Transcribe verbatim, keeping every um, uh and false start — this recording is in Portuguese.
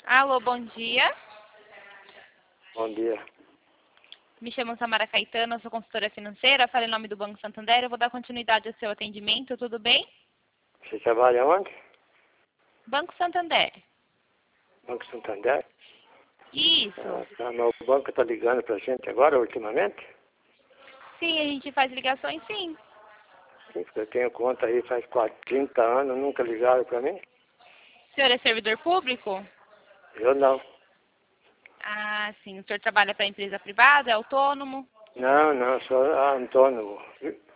Alô, bom dia. Bom dia. Me chamo Samara Caetano, sou consultora financeira, falo em nome do Banco Santander. Eu vou dar continuidade ao seu atendimento, tudo bem? Você trabalha onde? Banco Santander. Banco Santander? Isso. Ah, tá, mas o banco está ligando para a gente agora, ultimamente? Sim, a gente faz ligações, sim. Sim, porque eu tenho conta aí faz quase trinta anos, nunca ligaram para mim. O senhor é servidor público? Eu não. Ah, sim. O senhor trabalha para empresa privada, é autônomo? Não, não, sou autônomo.